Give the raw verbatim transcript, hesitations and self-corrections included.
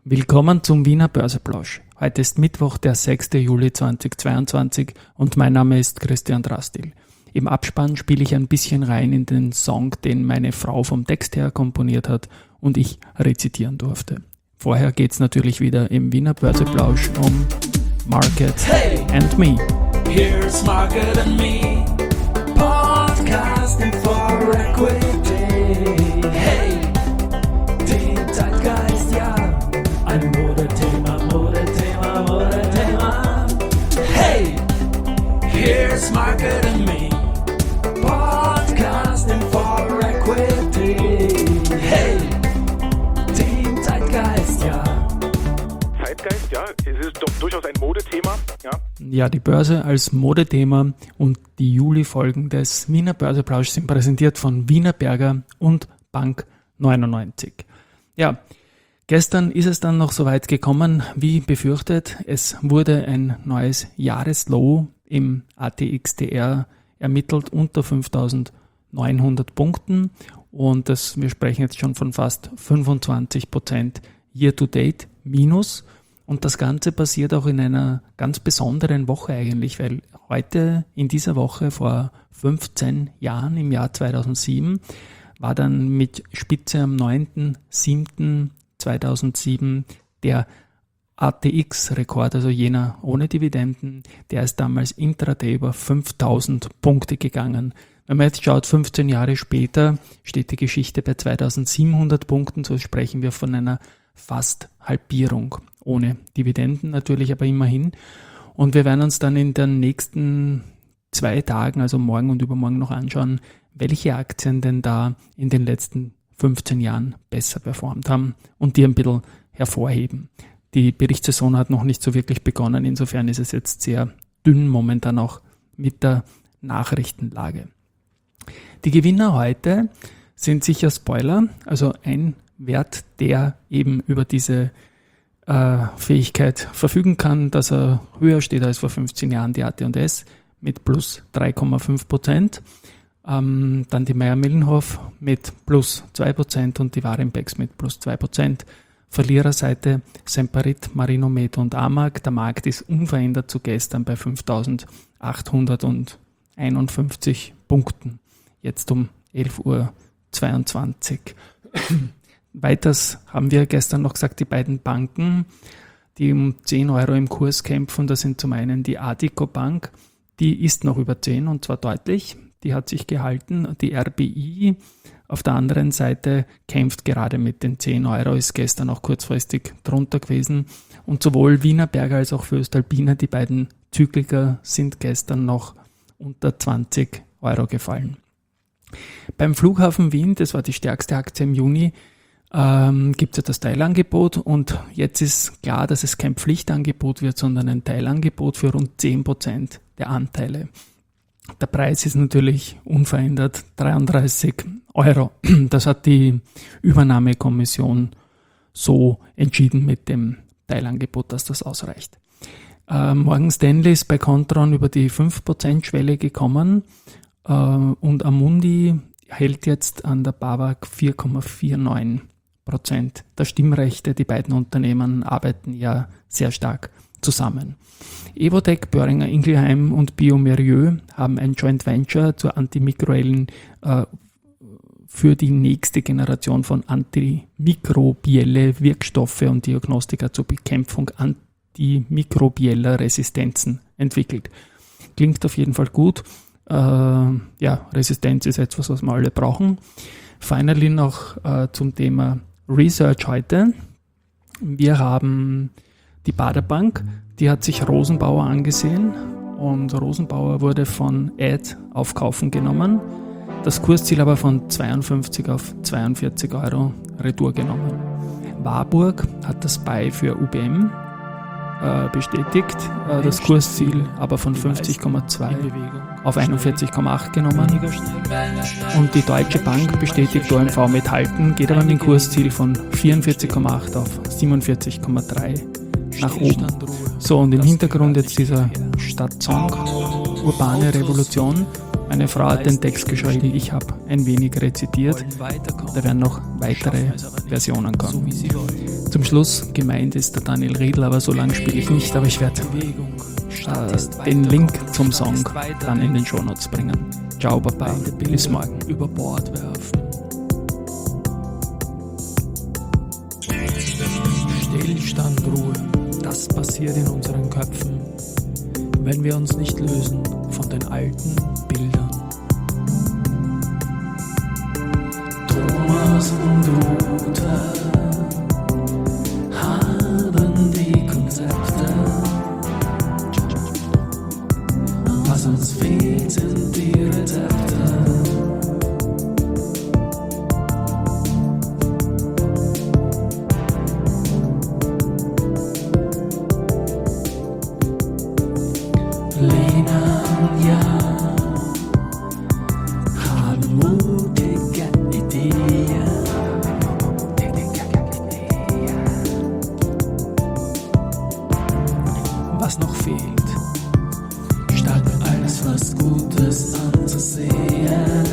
Willkommen zum Wiener Börseplausch. Heute ist Mittwoch, der sechster Juli zweitausendzweiundzwanzig und mein Name ist Christian Drastil. Im Abspann spiele ich ein bisschen rein in den Song, den meine Frau vom Text her komponiert hat und ich rezitieren durfte. Vorher geht es natürlich wieder im Wiener Börseplausch um Market hey, and Me. Here's Market and Me, podcasting for equity. Hey, den Zeitgeist, ja, ein Modethema, Modethema, Modethema. Hey, here's Market and Me, podcasting for equity. Hey, den Zeitgeist, ja. Zeitgeist, ja, es ist doch durchaus ein Modethema, ja. Ja, die Börse als Modethema und die Juli-Folgen des Wiener Börseplausch sind präsentiert von Wiener Berger und Bank neunundneunzig. Ja, gestern ist es dann noch so weit gekommen, wie befürchtet. Es wurde ein neues Jahreslow im A T X T R ermittelt unter fünftausendneunhundert Punkten und das, wir sprechen jetzt schon von fast fünfundzwanzig Prozent Year-to-Date minus. Und das Ganze passiert auch in einer ganz besonderen Woche eigentlich, weil heute in dieser Woche vor fünfzehn Jahren, im Jahr zweitausendsieben, war dann mit Spitze am neunten siebten zweitausendsieben der A T X-Rekord, also jener ohne Dividenden, der ist damals intraday über fünftausend Punkte gegangen. Wenn man jetzt schaut, fünfzehn Jahre später steht die Geschichte bei zweitausendsiebenhundert Punkten, so sprechen wir von einer fast Halbierung. Ohne Dividenden natürlich, aber immerhin. Und wir werden uns dann in den nächsten zwei Tagen, also morgen und übermorgen, noch anschauen, welche Aktien denn da in den letzten fünfzehn Jahren besser performt haben und die ein bisschen hervorheben. Die Berichtssaison hat noch nicht so wirklich begonnen, insofern ist es jetzt sehr dünn momentan auch mit der Nachrichtenlage. Die Gewinner heute sind sicher Spoiler, also ein Wert, der eben über diese Fähigkeit verfügen kann, dass er höher steht als vor fünfzehn Jahren, die A T und S mit plus drei Komma fünf Prozent, ähm, dann die Mayr-Melnhof mit plus zwei Prozent und die Warimpex mit plus zwei Prozent. Verliererseite Semperit, Marinomed und Amag. Der Markt ist unverändert zu gestern bei fünftausendachthunderteinundfünfzig Punkten, jetzt um elf Uhr zweiundzwanzig. Weiters haben wir gestern noch gesagt, die beiden Banken, die um zehn Euro im Kurs kämpfen, das sind zum einen die Addiko Bank, die ist noch über zehn und zwar deutlich, die hat sich gehalten. Die R B I auf der anderen Seite kämpft gerade mit den zehn Euro, ist gestern auch kurzfristig drunter gewesen und sowohl Wiener Berger als auch Voestalpine, die beiden Zykliker, sind gestern noch unter zwanzig Euro gefallen. Beim Flughafen Wien, das war die stärkste Aktie im Juni, Ähm, gibt es ja das Teilangebot und jetzt ist klar, dass es kein Pflichtangebot wird, sondern ein Teilangebot für rund zehn Prozent der Anteile. Der Preis ist natürlich unverändert dreiunddreißig Euro. Das hat die Übernahmekommission so entschieden mit dem Teilangebot, dass das ausreicht. Äh, Morgan Stanley ist bei Contron über die fünf Prozent Schwelle gekommen äh, und Amundi hält jetzt an der BAWAG vier Komma neunundvierzig Prozent der Stimmrechte. Die beiden Unternehmen arbeiten ja sehr stark zusammen. Evotec, Boehringer Ingelheim und bioMérieux haben ein Joint Venture zur antimikrobiellen äh, für die nächste Generation von antimikrobielle Wirkstoffe und Diagnostika zur Bekämpfung antimikrobieller Resistenzen entwickelt. Klingt auf jeden Fall gut. Äh, ja, Resistenz ist etwas, was wir alle brauchen. Finally noch äh, zum Thema Research heute. Wir haben die Baderbank, die hat sich Rosenbauer angesehen und Rosenbauer wurde von Ad auf Kaufen genommen. Das Kursziel aber von zweiundfünfzig auf zweiundvierzig Euro retour genommen. Warburg hat das Buy für U B M äh, bestätigt, äh, das Kursziel aber von fünfzig Komma zwei auf einundvierzig Komma acht genommen. Und die Deutsche Bank bestätigt O M V mit Halten, geht aber mit dem Kursziel von vierundvierzig Komma acht auf siebenundvierzig Komma drei nach oben. So, und im Hintergrund jetzt dieser Stadtsong Urbane Revolution. Meine Frau hat den Text geschrieben, ich habe ein wenig rezitiert. Da werden noch weitere Versionen kommen. Zum Schluss, gemeint ist der Daniel Riedl, aber so lange spiele ich nicht, aber ich werde äh, den Link zum Song dann in den Shownotes bringen. Ciao, Baba, bis morgen. Über Bord werfen. Stillstand, Ruhe, das passiert in unseren Köpfen, wenn wir uns nicht lösen von den alten Bildern. Thomas und Rute haben die Konzepte. Was uns fehlt, sind die Rezepte. Lena und Jan haben mutige Ideen. Was noch fehlt, statt alles was Gutes anzusehen.